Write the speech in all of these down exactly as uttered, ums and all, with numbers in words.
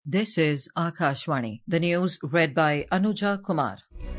This is Akashvani. The news read by Anuja Kumar.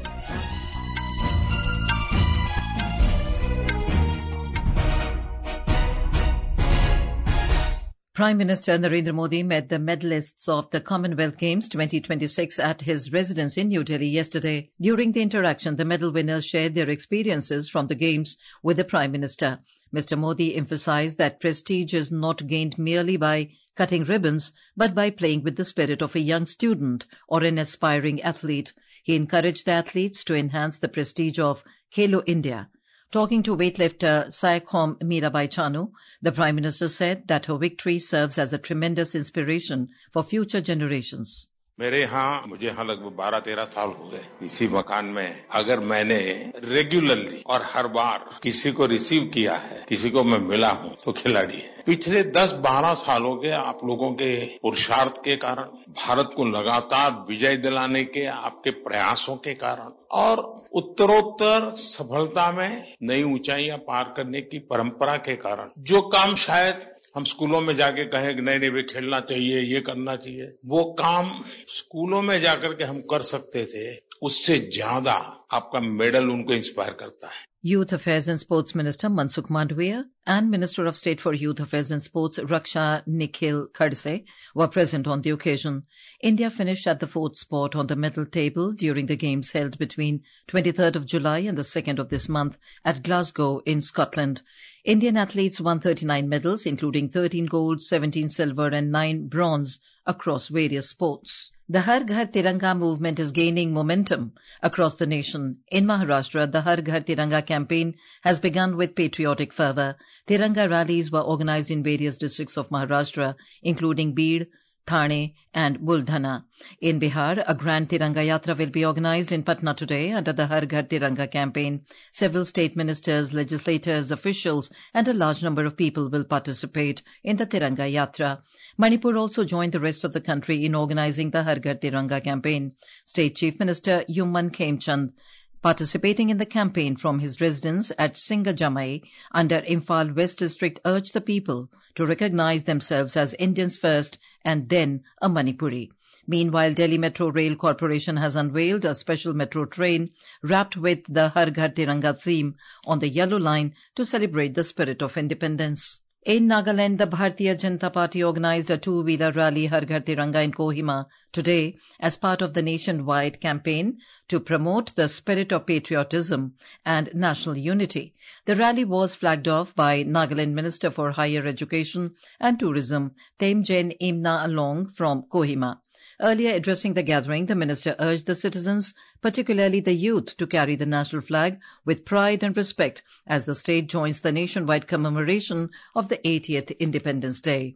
Prime Minister Narendra Modi met the medalists of the Commonwealth Games twenty twenty-six at his residence in New Delhi yesterday. During the interaction, the medal winners shared their experiences from the Games with the Prime Minister. Mister Modi emphasized that prestige is not gained merely by cutting ribbons, but by playing with the spirit of a young student or an aspiring athlete. He encouraged the athletes to enhance the prestige of Khelo India. Talking to weightlifter Saikhom Mirabai Chanu, the Prime Minister said that her victory serves as a tremendous inspiration for future generations. मेरे यहाँ मुझे यहाँ लगभग बारह तेरह साल हो गए इसी मकान में। अगर मैंने रेगुलरली और हर बार किसी को रिसीव किया है, किसी को मैं मिला हूँ, तो खिलाड़ी है। पिछले दस बारह सालों के आप लोगों के पुरुषार्थ के कारण, भारत को लगातार विजय दिलाने के आपके प्रयासों के कारण और उत्तरोत्तर सफलता में नई ऊंचाइयां पार करने की परंपरा के कारण जो काम शायद हम स्कूलों में जाके कहें कि नहीं नहीं वे खेलना चाहिए, ये करना चाहिए, वो काम स्कूलों में जाकर के हम कर सकते थे, उससे ज्यादा आपका मेडल उनको इंस्पायर करता है। Youth Affairs and Sports Minister Mansukh Mandavia and Minister of State for Youth Affairs and Sports Raksha Nikhil Khadse were present on the occasion. India finished at the fourth spot on the medal table during the games held between twenty-third of July and the second of this month at Glasgow in Scotland. Indian athletes won thirty-nine medals, including thirteen gold, seventeen silver and nine bronze across various sports. The Har Ghar Tiranga movement is gaining momentum across the nation. In Maharashtra, the Har Ghar Tiranga campaign has begun with patriotic fervor. Tiranga rallies were organized in various districts of Maharashtra, including Beed, Thane and Buldhana. In Bihar, a grand Tiranga Yatra will be organized in Patna today under the Har Ghar Tiranga campaign. Several state ministers, legislators, officials and a large number of people will participate in the Tiranga Yatra. Manipur also joined the rest of the country in organizing the Har Ghar Tiranga campaign. State Chief Minister Yumman Khemchand, participating in the campaign from his residence at Singajamai under Imphal West District, urged the people to recognize themselves as Indians first and then a Manipuri. Meanwhile, Delhi Metro Rail Corporation has unveiled a special metro train wrapped with the Har Ghar Tiranga theme on the yellow line to celebrate the spirit of independence. In Nagaland, the Bharatiya Janata Party organized a two-wheeler rally Har Ghar Tiranga in Kohima today as part of the nationwide campaign to promote the spirit of patriotism and national unity. The rally was flagged off by Nagaland Minister for Higher Education and Tourism, Temjen Imna Along from Kohima. Earlier addressing the gathering, the minister urged the citizens, particularly the youth, to carry the national flag with pride and respect as the state joins the nationwide commemoration of the eightieth Independence Day.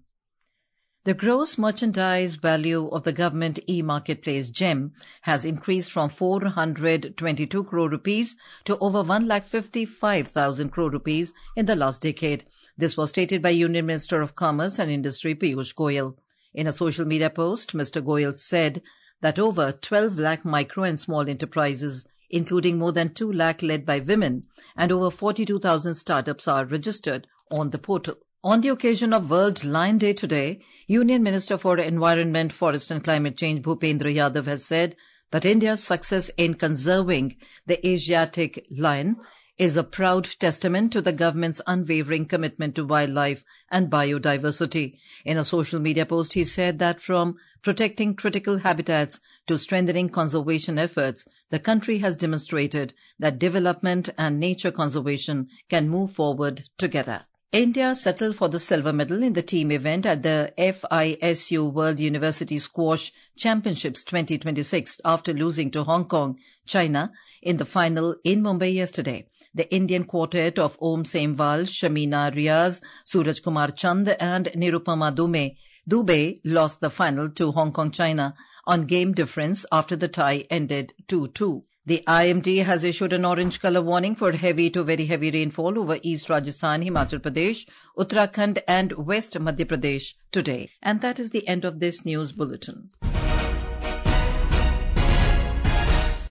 The gross merchandise value of the government e-marketplace GeM has increased from four hundred twenty-two crore rupees to over one lakh fifty-five thousand crore rupees in the last decade. This was stated by Union Minister of Commerce and Industry Piyush Goyal. In a social media post, Mister Goyal said that over twelve lakh micro and small enterprises, including more than two lakh led by women, and over forty-two thousand startups are registered on the portal. On the occasion of World Lion Day today, Union Minister for Environment, Forest and Climate Change Bhupendra Yadav has said that India's success in conserving the Asiatic lion is a proud testament to the government's unwavering commitment to wildlife and biodiversity. In a social media post, he said that from protecting critical habitats to strengthening conservation efforts, the country has demonstrated that development and nature conservation can move forward together. India settled for the silver medal in the team event at the F I S U World University Squash Championships twenty twenty-six after losing to Hong Kong, China, in the final in Mumbai yesterday. The Indian quartet of Om Semwal, Shamina Riaz, Suraj Kumar Chand and Nirupama Dubey, Dubey lost the final to Hong Kong, China on game difference after the tie ended two two. The I M D has issued an orange color warning for heavy to very heavy rainfall over East Rajasthan, Himachal Pradesh, Uttarakhand and West Madhya Pradesh today. And that is the end of this news bulletin.